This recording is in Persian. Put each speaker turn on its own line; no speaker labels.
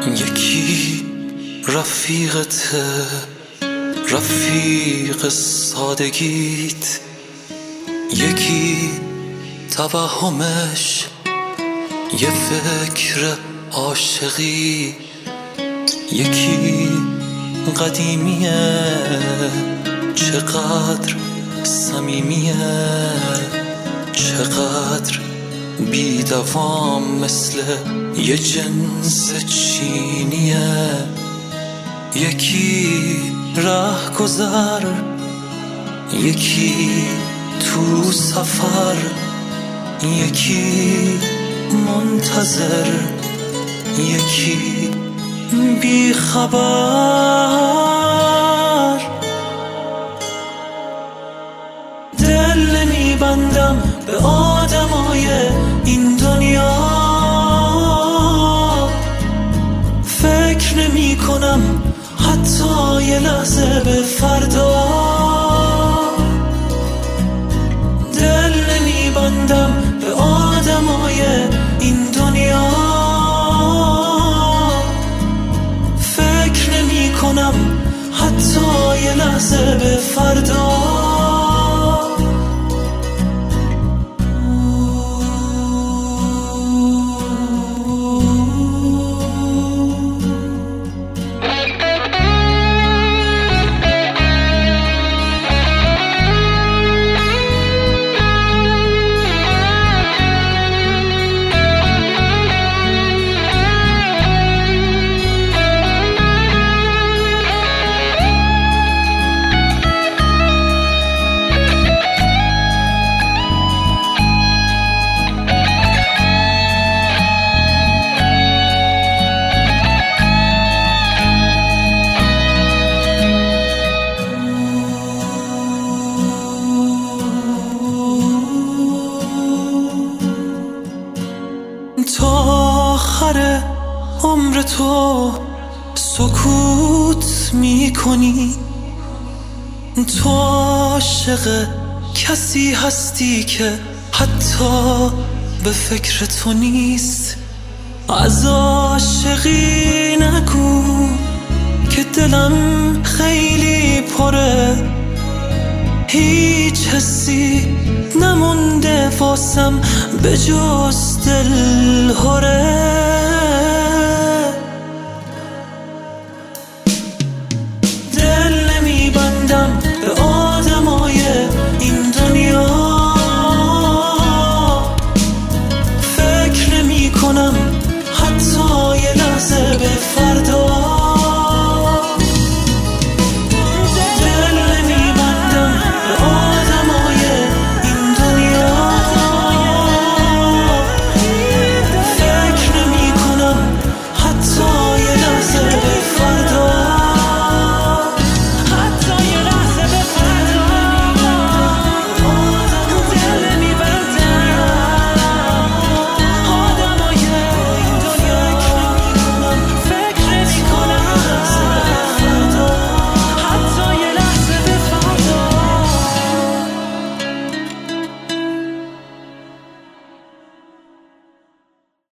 یکی رفیقته، رفیق سادگیت، یکی توهمش یه فکر عاشقی، یکی قدیمیه چقدر صمیمیه، چقدر بیدوام مثل یه جنس چینیه، یکی ره گذر، یکی تو سفر، یکی منتظر، یکی بی خبر. دل نمیبندم به آدمای این دنیا، فکر نمی کنم حتی یه لحظه به فردا. دل نمیبندم به آدمای این دنیا، فکر نمی کنم حتی یه لحظه به فردا. تا آخر عمر تو سکوت میکنی، تو عاشق کسی هستی که حتی به فکر تو نیست. از عاشقی نگو که دلم خیلی پره، هیچ حسی نمونده واسم به جز دلهره.